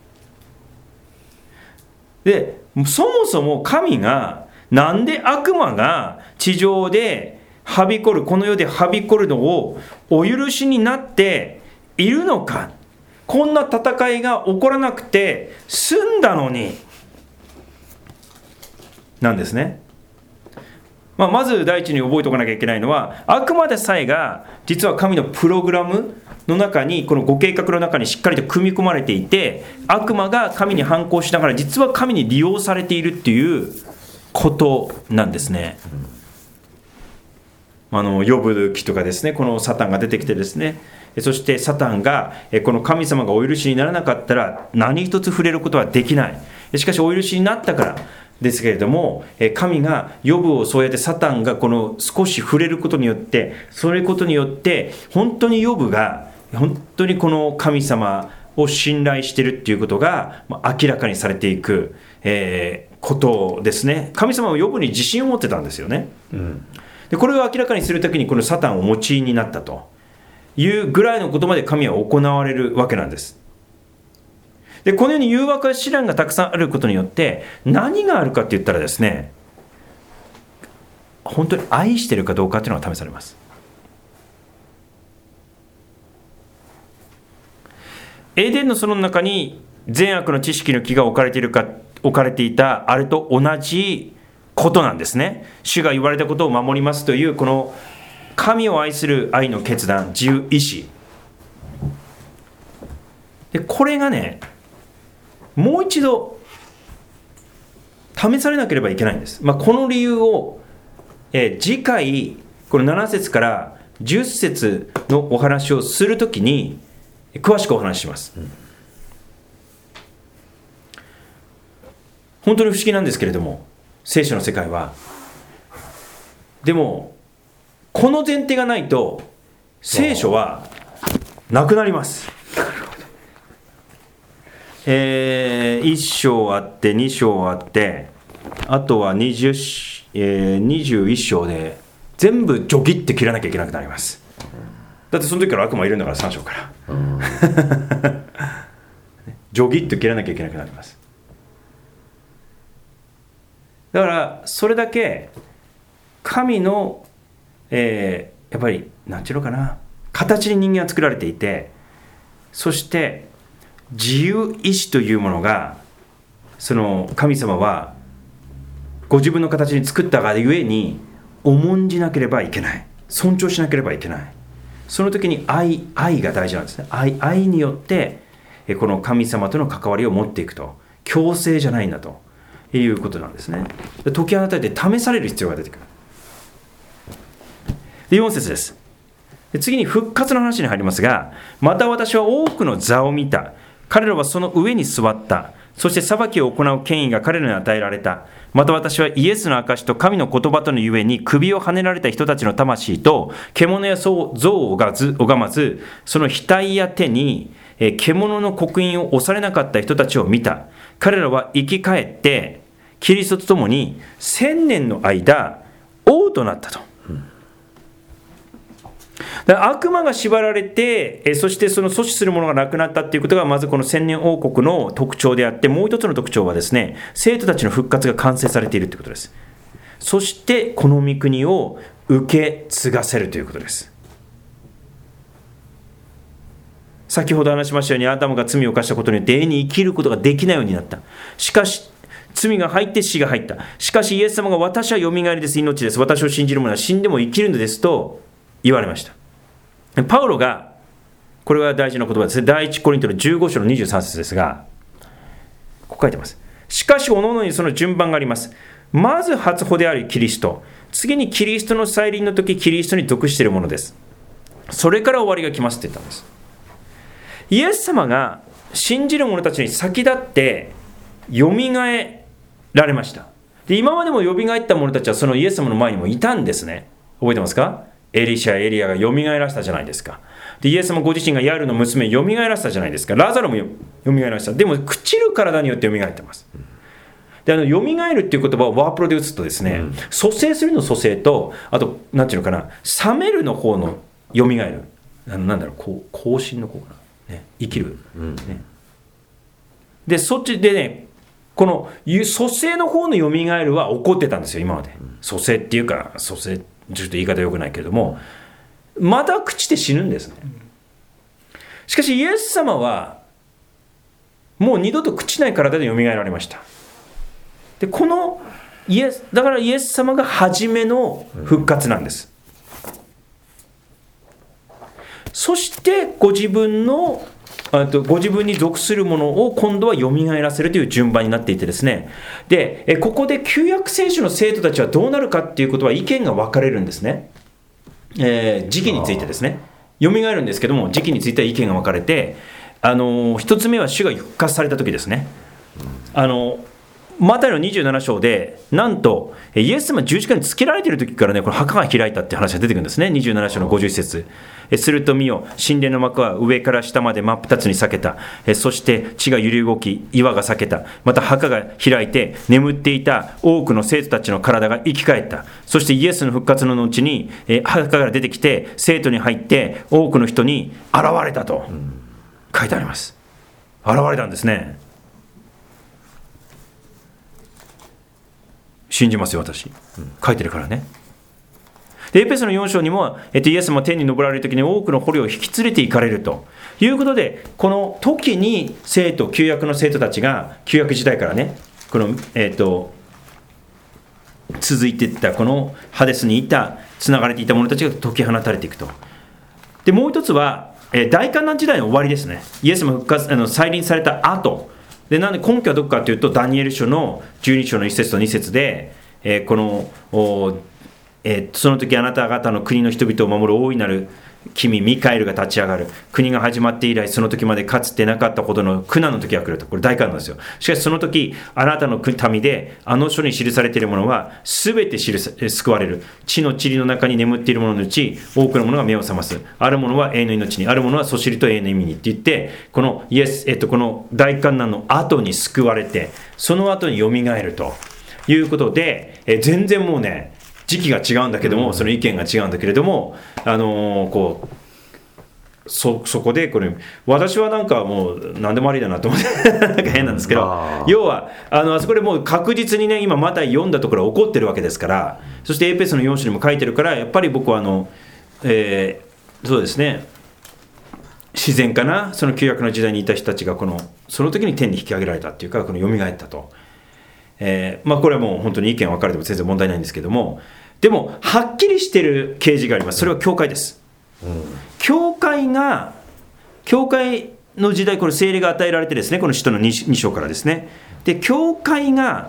で、そもそも神がなんで悪魔が地上ではびこる、この世ではびこるのをお許しになっているのか。こんな戦いが起こらなくて済んだのになんですね。まあ、まず第一に覚えておかなきゃいけないのは、あくまでさえが実は神のプログラムの中に、このご計画の中にしっかりと組み込まれていて、悪魔が神に反抗しながら実は神に利用されているっていうことなんですね。あのヨブ記とかですね、このサタンが出てきてですね、そしてサタンがこの神様がお許しにならなかったら何一つ触れることはできない。しかしお許しになったからですけれども、神がヨブをそうやってサタンがこの少し触れることによって、それことによって本当にヨブが本当にこの神様を信頼しているっていうことが明らかにされていく、えー、ことですね。神様はヨブに自信を持ってたんですよね。うん、でこれを明らかにするときにこのサタンを用いになったというぐらいのことまで神は行われるわけなんです。でこのように誘惑や試練がたくさんあることによって何があるかって言ったらですね、本当に愛しているかどうかっていうのが試されます。エデンの園の中に善悪の知識の木が置かれているか置かれていたあれと同じことなんですね。主が言われたことを守りますというこの神を愛する愛の決断、自由意志で、これがね、もう一度試されなければいけないんです。まあ、この理由を、えー、次回このなな節からじゅっ節のお話をするときに詳しくお話しします、うん、本当に不思議なんですけれども、聖書の世界はでもこの前提がないと聖書はなくなります。えー、いっ章あってに章あって、あとはにじゅう、えー、にじゅういっ章で全部ジョギって切らなきゃいけなくなります。だってその時から悪魔いるんだから、さん章からジョギって切らなきゃいけなくなります。だからそれだけ神の、えー、やっぱり何ていうのかな、形に人間は作られていて、そして自由意志というものが、その神様はご自分の形に作ったがゆえに重んじなければいけない、尊重しなければいけない。その時に 愛, 愛が大事なんですね。 愛, 愛によってこの神様との関わりを持っていくと、強制じゃないんだということなんですね。解き放たれて試される必要が出てくる。でよん節です。で次に復活の話に入りますが、また私は多くの座を見た。彼らはその上に座った。そして裁きを行う権威が彼らに与えられた。また私はイエスの証と神の言葉とのゆえに首をはねられた人たちの魂と、獣や像を拝まず、その額や手に獣の刻印を押されなかった人たちを見た。彼らは生き返ってキリストと共に千年の間王となったと。だから悪魔が縛られて、そしてその阻止するものがなくなったっていうことがまずこの千年王国の特徴であって、もう一つの特徴はですね、生徒たちの復活が完成されているということです。そしてこの御国を受け継がせるということです。先ほど話しましたように、アダムが罪を犯したことによって永遠に生きることができないようになった。しかし罪が入って死が入った。しかしイエス様が、私はよみがえりです、命です、私を信じる者は死んでも生きるのですと言われました。パウロが、これは大事な言葉ですね。第一コリントのじゅうご章のにじゅうさん節ですが、こう書いてます。しかし各々にその順番があります。まず初歩であるキリスト、次にキリストの再臨の時キリストに属しているものです。それから終わりが来ますって言ったんです。イエス様が信じる者たちに先立ってよみがえられました。で今までもよみがえった者たちはそのイエス様の前にもいたんですね。覚えてますか？エリシャ、エリアがよみがえらせたじゃないですか。でイエス様ご自身がヤールの娘をよみがえらせたじゃないですか。ラザロもよみがえらせた。でも朽ちる体によってよみがえってます。であのよみがえるっていう言葉をワープロで打つとですね、うん、蘇生するの蘇生と、あとなんていうのかな、冷めるの方のよみがえる、あのなんだろう、こう更新の方かな、ね、生きる、うんね、でそっちでね、この蘇生の方のよみがえるは起こってたんですよ今まで。蘇生っていうか、蘇生ちょっと言い方良くないけれども、また朽ちて死ぬんですね。しかしイエス様はもう二度と朽ちない体でよみがえられました。でこのイエスだからイエス様が初めの復活なんです。そしてご自分のあとご自分に属するものを今度はよみがえらせるという順番になっていてですね、でえここで旧約聖書の生徒たちはどうなるかっていうことは意見が分かれるんですね、えー、時期についてですね。よみがえるんですけども、時期については意見が分かれて、あの一つ目は主が復活された時ですね。あのマタイのにじゅうなな章で、なんとイエス様十字架につけられている時からね、これ墓が開いたって話が出てくるんですね。にじゅうなな章のごじゅういち節、すると見よ、神殿の幕は上から下まで真っ二つに裂けた。そして地が揺れ動き、岩が裂けた。また墓が開いて、眠っていた多くの生徒たちの体が生き返った。そしてイエスの復活の後に墓から出てきて、生徒に入って多くの人に現れたと書いてあります。現れたんですね。信じますよ私、書いてるからね。でエペソのよん章にも、えっと、イエス様は天に昇られる時に多くの捕虜を引き連れて行かれるということで、この時に生徒、旧約の生徒たちが旧約時代からね、この、えっと、 続いていったこのハデスにいたつながれていた者たちが解き放たれていくと。でもう一つは、えー、大観難時代の終わりですね。イエスも復活あの再臨された後で、なんで根拠はどこかというと、ダニエル書のじゅうに章のいち節とに節で、えー、この、えー、その時あなた方の国の人々を守る大いなる君ミカエルが立ち上がる。国が始まって以来その時までかつてなかったほどの苦難の時が来ると。これ大観難ですよ。しかしその時あなたの民であの書に記されているものは全て記さ救われる。地の塵の中に眠っているもののうち多くのものが目を覚ます。あるものは永遠の命に、あるものはそしりと永遠の意味にって言って、このイエス、えっと、この大観難の後に救われて、その後によみがえるということで、え全然もうね時期が違うんだけども、うん、その意見が違うんだけれども、あのー、こう そ, そこでこれ私はなんかもう何でもありだなと思ってなんか変なんですけど、要は あ, のあそこでもう確実にね今また読んだところは起こってるわけですから、そしてエペソのよん章にも書いてるから、やっぱり僕はあの、えー、そうですね、自然かな、その旧約の時代にいた人たちがこのその時に天に引き上げられたっていうか、この蘇ったと、えーまあ、これはもう本当に意見分かれても全然問題ないんですけども、でもはっきりしてる啓示があります。それは教会です、うん、教会が教会の時代、これ聖霊が与えられてですね、この使徒の 2, 2章からですね、で教会が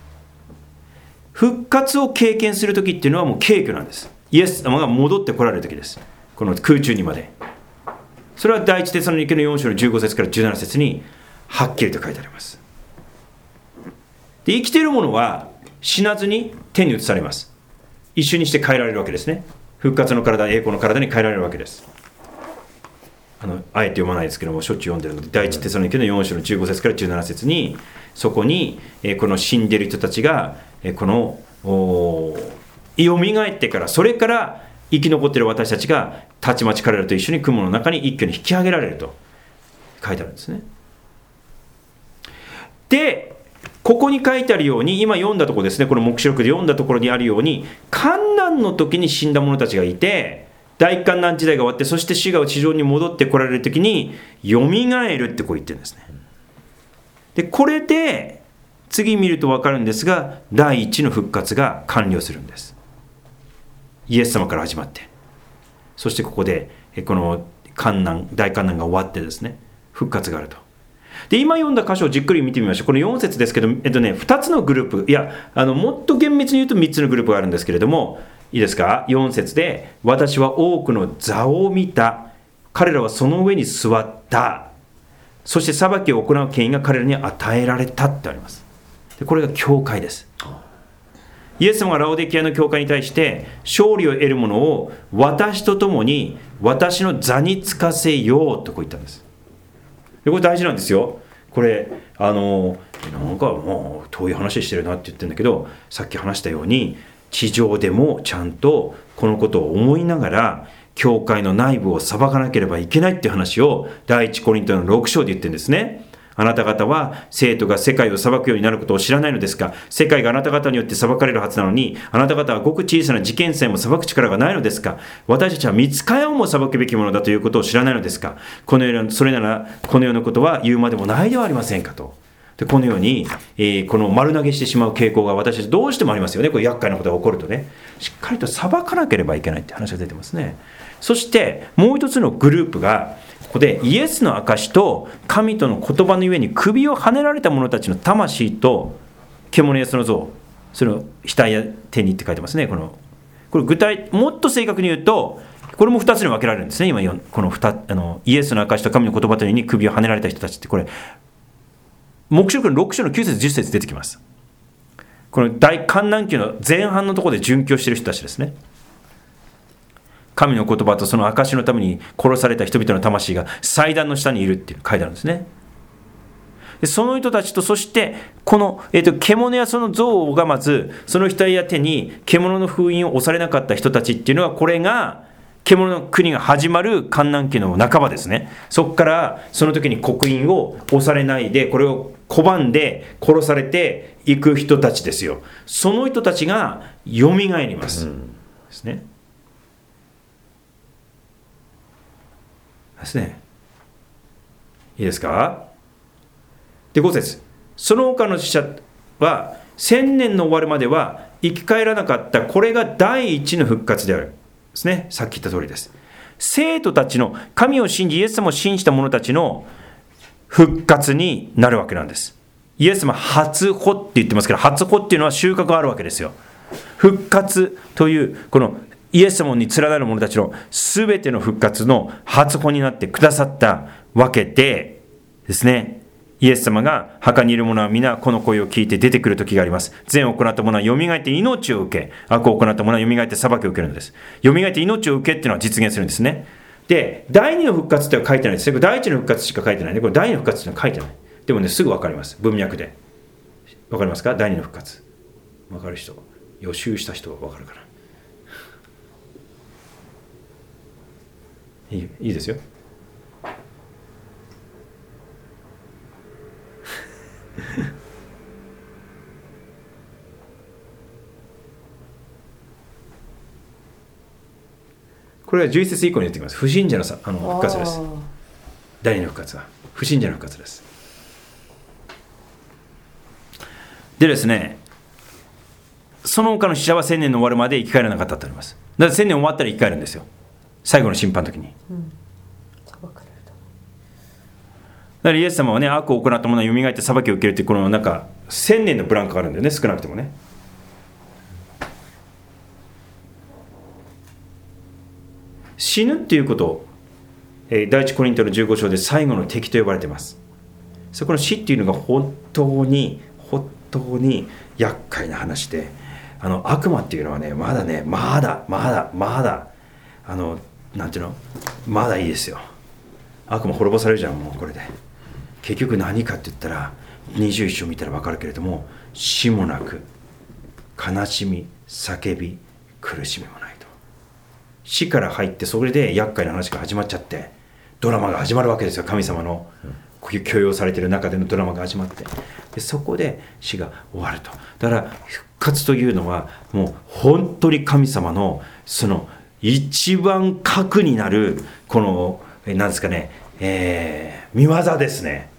復活を経験する時っていうのはもう軽挙なんです。イエス様が戻ってこられる時です。この空中にまで。それは第一テサロニケのよん章のじゅうご節からじゅうなな節にはっきりと書いてあります。で生きているものは死なずに天に移されます。一緒にして変えられるわけですね。復活の体、栄光の体に変えられるわけです。あのあえて読まないですけども、しょっちゅう読んでるので、第一テサロニケのよん章のじゅうご節からじゅうなな節に、そこに、えー、この死んでいる人たちが、えー、このよみがえってから、それから生き残っている私たちがたちまち彼らと一緒に雲の中に一挙に引き上げられると書いてあるんですね。でここに書いてあるように、今読んだところですね、この黙示録で読んだところにあるように、患難の時に死んだ者たちがいて、大患難時代が終わって、そして死が地上に戻ってこられる時によみがえるってこう言ってるんですね。でこれで次見ると分かるんですが、第一の復活が完了するんです。イエス様から始まって、そしてここでこの患難、大患難が終わってですね、復活があると。で今読んだ箇所をじっくり見てみましょう。このよん節ですけど、えっとね、ふたつのグループ、いやあのもっと厳密に言うとみっつのグループがあるんですけれども、いいですか。よん節で、私は多くの座を見た、彼らはその上に座った、そして裁きを行う権威が彼らに与えられたってあります。でこれが教会です。イエス様がラオデキアの教会に対して勝利を得るものを私と共に私の座につかせようとこう言ったんです。でこれ大事なんですよ。これあのなんかもう遠い話してるなって言ってるんだけど、さっき話したように地上でもちゃんとこのことを思いながら教会の内部を裁かなければいけないっていう話を第一コリントのろく章で言ってるんですね。あなた方は生徒が世界を裁くようになることを知らないのですか。世界があなた方によって裁かれるはずなのに、あなた方はごく小さな事件さえも裁く力がないのですか。私たちは御使いをも裁くべきものだということを知らないのですか。このようなそれならこのようなことは言うまでもないではありませんかと。でこのように、えー、この丸投げしてしまう傾向が私たちどうしてもありますよね。これ厄介なことが起こるとね、しっかりと裁かなければいけないって話が出てますね。そしてもう一つのグループがここでイエスの証と神との言葉のゆえに首をはねられた者たちの魂と獣やその像、それを額や手にって書いてますね。このこれ具体もっと正確に言うとこれもふたつに分けられるんですね。今この2あのイエスの証と神の言葉というように首をはねられた人たちって、これ黙示録のろく章のきゅう節じゅっ節出てきます。この大観難期の前半のところで殉教している人たちですね。神の言葉とその証のために殺された人々の魂が祭壇の下にいるっていう書いてあるんですね。でその人たちと、そしてこの、えーと、獣やその像を拝まずその額や手に獣の封印を押されなかった人たちっていうのは、これが獣の国が始まる観難期の半ばですね。そこからその時に刻印を押されないで、これを拒んで殺されていく人たちですよ。その人たちがよみがえります、うん、ですね。ですね。いいですか。でご節、その他の死者は千年の終わるまでは生き返らなかった、これが第一の復活であるですね。さっき言った通りです。生徒たちの、神を信じイエス様を信じた者たちの復活になるわけなんです。イエス様初穂って言ってますけど、初穂っていうのは収穫があるわけですよ。復活というこのイエス様に連なる者たちの全ての復活の初穂になってくださったわけでですね。イエス様が墓にいる者は皆この声を聞いて出てくる時があります。善を行った者はよみがえって命を受け、悪を行った者はよみがえって裁きを受けるのです。よみがえって命を受けっていうのは実現するんですね。で、第二の復活っては書いてないですね。第一の復活しか書いてないね。これ第二の復活っていうのは書いてない。でもね、すぐ分かります。文脈で。分かりますか？第二の復活。分かる人。予習した人は分かるから。いい、いいですよ。これはじゅういち節以降に言ってきます。不信者のさあの復活です。第二の復活は不信者の復活です。でですね、その他の死者は千年の終わるまで生き返らなかったとあります。だって千年終わったら生き返るんですよ。最後の審判の時に。うん、だからイエス様はね、悪を行った者はよみがえって裁きを受けるっていうこのなんか千年のブランクがあるんだよね、少なくともね。死ぬっていうことを、えー、第一コリントのじゅうご章で最後の敵と呼ばれています。そこの死っていうのが本当に本当に厄介な話で、あの悪魔っていうのはね、まだね、まだまだまだあのなんていうの、まだいいですよ。悪魔滅ぼされるじゃん、もうこれで。結局何かって言ったらにじゅういち章見たら分かるけれども、死もなく悲しみ叫び苦しみもないと。死から入って、それで厄介な話が始まっちゃってドラマが始まるわけですよ。神様の許容されている中でのドラマが始まって、でそこで死が終わると。だから復活というのはもう本当に神様のその一番核になるこの何ですかね、えー、見業ですね。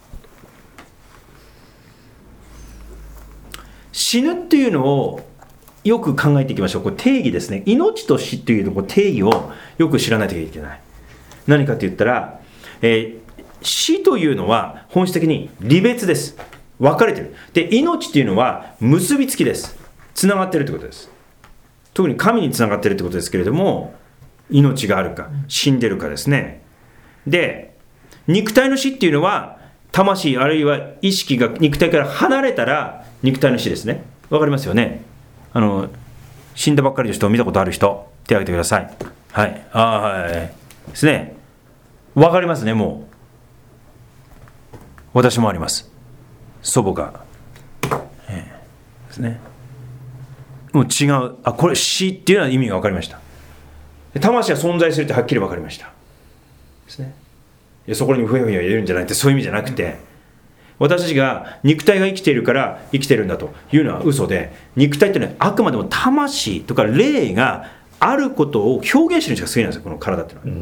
死ぬっていうのをよく考えていきましょう。これ定義ですね。命と死っていうの定義をよく知らないといけない。何かって言ったら、えー、死というのは本質的に離別です。分かれてる。で、命っていうのは結びつきです。つながってるってことです。特に神につながってるってことですけれども、命があるか死んでるかですね。で、肉体の死っていうのは魂あるいは意識が肉体から離れたら肉体の死ですね。わかりますよね。あの死んだばっかりの人を見たことある人手を挙げてください。はい、ああはいですね。わかりますね。もう私もあります。祖母が、えー、ですね。もう違う。あ、これ死っていうのは意味が分かりました。魂は存在するってはっきり分かりましたですね。いやそこにふやふや入れるんじゃないって、そういう意味じゃなくて、私たちが肉体が生きているから生きているんだというのは嘘で、肉体っていうのはあくまでも魂とか霊があることを表現してるにしか過ぎないんですよ、この体っていうのは。うん、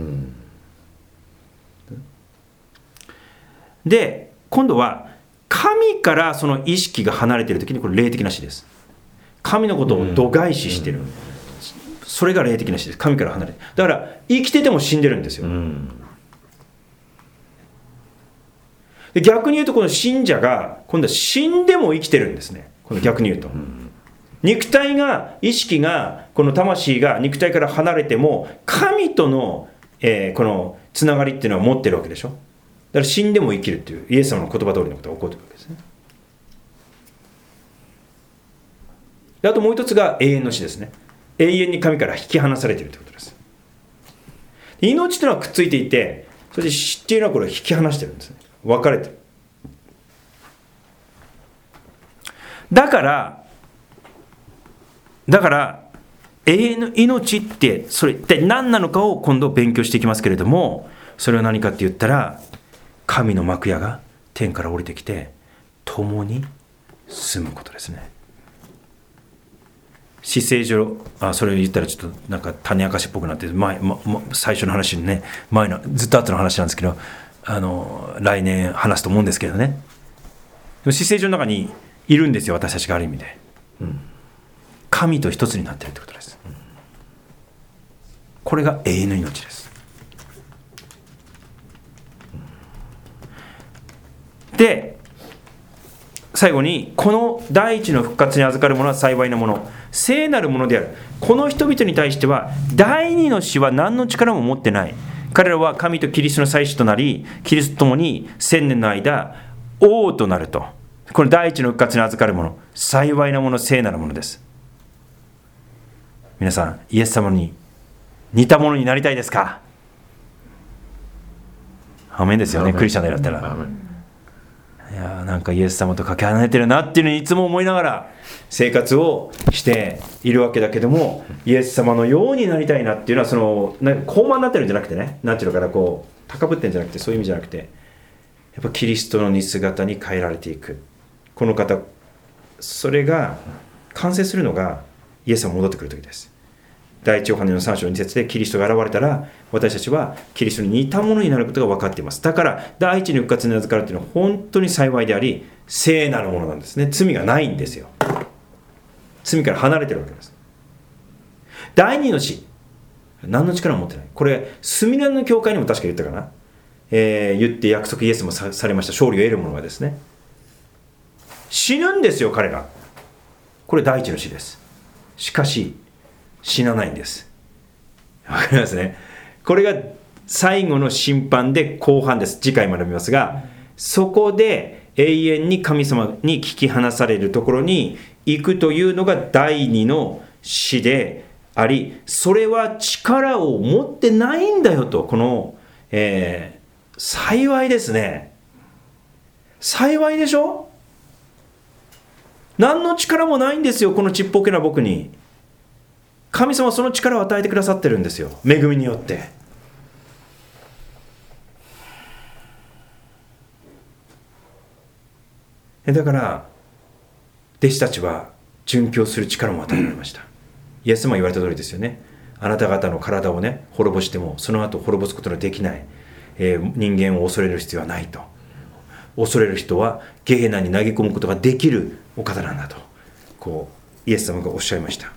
で今度は神からその意識が離れているときに、これ霊的な死です。神のことを度外視してる、うん、それが霊的な死です。神から離れて、だから生きてても死んでるんですよ。うん、で逆に言うと、この信者が今度は死んでも生きてるんですね。この逆に言うと、うん、肉体が意識がこの魂が肉体から離れても神との、えー、このつながりっていうのは持ってるわけでしょ。だから死んでも生きるっていうイエス様の言葉通りのことが起こってるわけですね。であともう一つが永遠の死ですね。永遠に神から引き離されているということです。で命というのはくっついていて、そして死っていうのはこれを引き離してるんですね。分かれてる。だからだから永遠の命ってそれ一体何なのかを今度勉強していきますけれども、それは何かって言ったら、神の幕屋が天から降りてきて共に住むことですね。死聖所、あ、それを言ったらちょっとなんか種明かしっぽくなって前、ま、最初の話にね、前のずっと後の話なんですけど、あの来年話すと思うんですけどね。でも死聖所の中にいるんですよ、私たちがある意味で、うん、 神と一つになっているということです。これが永遠の命です。で最後に、この第一の復活に預かるものは幸いなもの、聖なるものである。この人々に対しては第二の死は何の力も持ってない。彼らは神とキリストの祭司となり、キリストと共に千年の間王となると。この第一の復活に預かるもの、幸いなもの、聖なるものです。皆さん、イエス様に似たものになりたいですか？アーメンですよね。クリスチャンだったら、いやなんかイエス様とかけ離れてるなっていうのにいつも思いながら生活をしているわけだけども、イエス様のようになりたいなっていうのは、そのなんか高慢になってるんじゃなくてね、なんていうのかな、こう高ぶってるんじゃなくて、そういう意味じゃなくて、やっぱキリストの似姿に変えられていく、この方、それが完成するのがイエス様が戻ってくる時です。第一ヨハネのさん章に節で、キリストが現れたら私たちはキリストに似たものになることが分かっています。だから第一に復活に預かるというのは本当に幸いであり、聖なるものなんですね。罪がないんですよ。罪から離れてるわけです。第二の死、何の力も持ってない。これスミナの教会にも確か言ったかな、えー、言って約束イエスも さ, されました。勝利を得る者がですね、死ぬんですよ彼ら。これ第一の死です。しかし死なないんです。わかりますね。これが最後の審判で後半です。次回まで見ますが、そこで永遠に神様に引き離されるところに行くというのが第二の死であり、それは力を持ってないんだよと、この、えー、幸いですね。幸いでしょ。何の力もないんですよ、このちっぽけな僕に。神様はその力を与えてくださってるんですよ、恵みによって。だから弟子たちは殉教する力も与えられました。イエス様言われた通りですよね。あなた方の体をね滅ぼしてもその後滅ぼすことができない、えー、人間を恐れる必要はないと。恐れる人はゲヘナに投げ込むことができるお方なんだと、こうイエス様がおっしゃいました。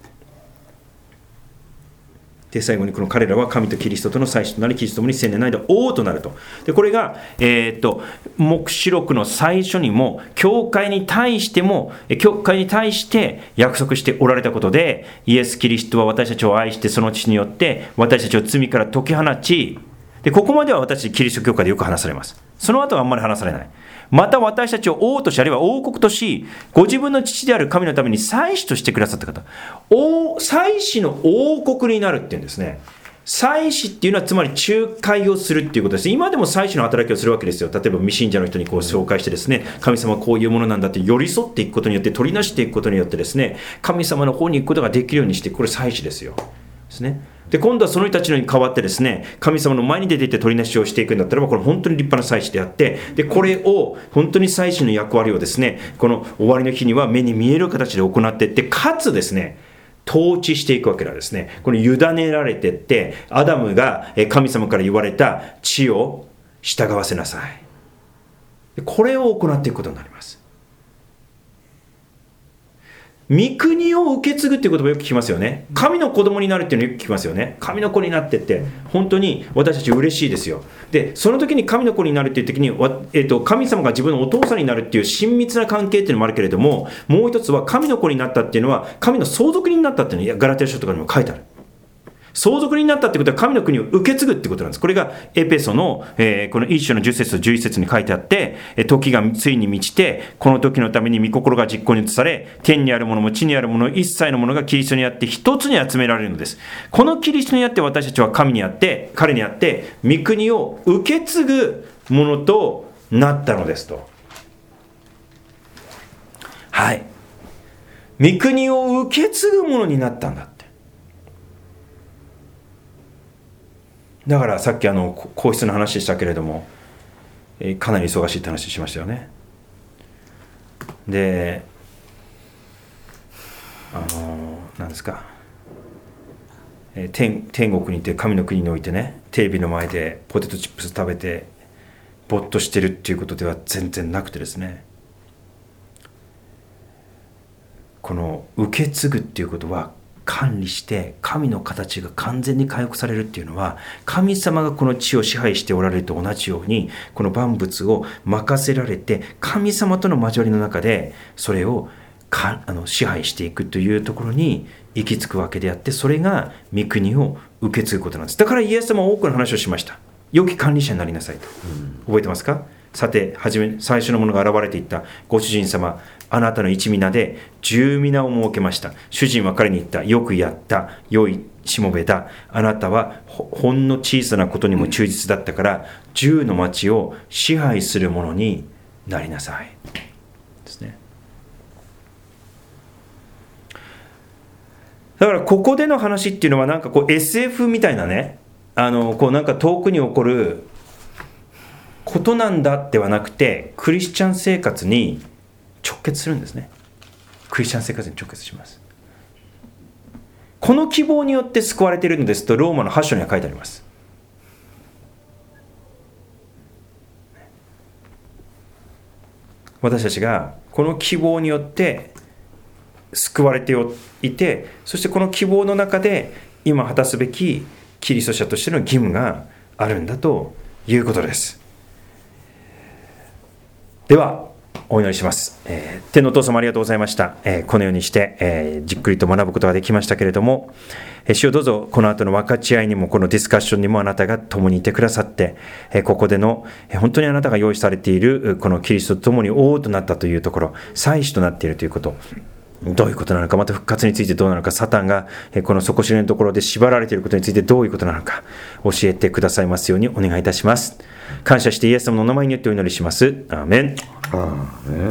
で最後に、この彼らは神とキリストとの祭司となり、キリストともに千年の間王となると。でこれが、えー、っと黙示録の最初にも教会に対しても教会に対して約束しておられたことで、イエス・キリストは私たちを愛してその血によって私たちを罪から解き放ち、でここまでは私キリスト教会でよく話されます。その後はあんまり話されない。また私たちを王とし、あるいは王国とし、ご自分の父である神のために祭司としてくださった方、王祭司の王国になるっていうんですね。祭司っていうのはつまり仲介をするっていうことです。今でも祭司の働きをするわけですよ。例えば未信者の人にこう紹介してですね、神様はこういうものなんだって寄り添っていくことによって、取りなしていくことによってですね、神様の方に行くことができるようにして、これ祭司ですよ。ですね。で今度はその人たちに代わってですね、神様の前に出ていって取りなしをしていくんだったらば、これ本当に立派な祭司であって、でこれを本当に祭司の役割をですね、この終わりの日には目に見える形で行っていって、かつですね統治していくわけなんですね。これ委ねられていって、アダムが神様から言われた地を従わせなさい、これを行っていくことになります。御国を受け継ぐっていう言葉よく聞きますよね。神の子供になるっていうのよく聞きますよね。神の子になってって本当に私たち嬉しいですよ。でその時に神の子になるっていう時に、えーと、神様が自分のお父さんになるっていう親密な関係っていうのもあるけれども、もう一つは神の子になったっていうのは神の相続人になったっていうのはガラテヤ書とかにも書いてある。相続人になったってことは神の国を受け継ぐってことなんです。これがエペソの、えー、この一章のじゅっ節とじゅういち節に書いてあって、時がついに満ちてこの時のために御心が実行に移され、天にあるものも地にあるもの一切のものがキリストにあって一つに集められるのです。このキリストにあって私たちは神にあって彼にあって御国を受け継ぐものとなったのですと。はい、御国を受け継ぐものになったんだ。だからさっきあの皇室の話でしたけれども、えー、かなり忙しいって話しましたよね。で、あの何ですか、えー、天, 天国にいて神の国においてね、テレビの前でポテトチップス食べてぼっとしてるっていうことでは全然なくてですね、 この受け継ぐっていうことは、管理して神の形が完全に回復されるっていうのは、神様がこの地を支配しておられると同じように、この万物を任せられて、神様との交わりの中でそれをかあの支配していくというところに行き着くわけであって、それが御国を受け継ぐことなんです。だからイエス様は多くの話をしました。良き管理者になりなさいと、うん、覚えてますか。さてはじめ最初のものが現れていった。ご主人様、あなたの一皆で十皆を設けました。主人は彼に言った。よくやった、良いしもべだ。あなたはほんの小さなことにも忠実だったから、十の町を支配するものになりなさいですね。だからここでの話っていうのは、なんかこう エスエフ みたいなね、あのこうなんか遠くに起こることなんだではなくて、クリスチャン生活に直結するんですね。クリスチャン生活に直結します。この希望によって救われているのですと、ローマのはち章には書いてあります。私たちがこの希望によって救われていて、そしてこの希望の中で今果たすべきキリスト者としての義務があるんだということです。ではお祈りします。えー、天のお父様、ありがとうございました。えー、このようにして、えー、じっくりと学ぶことができましたけれども、えー、主よどうぞこの後の分かち合いにも、このディスカッションにもあなたが共にいてくださって、えー、ここでの、えー、本当にあなたが用意されているこのキリストと共に王となったというところ、祭司となっているということ、どういうことなのか、また復活についてどうなのか、サタンがこの底知れのところで縛られていることについてどういうことなのか教えてくださいますようにお願いいたします。感謝してイエス様のお名前によってお祈りします。アーメン。アーメン。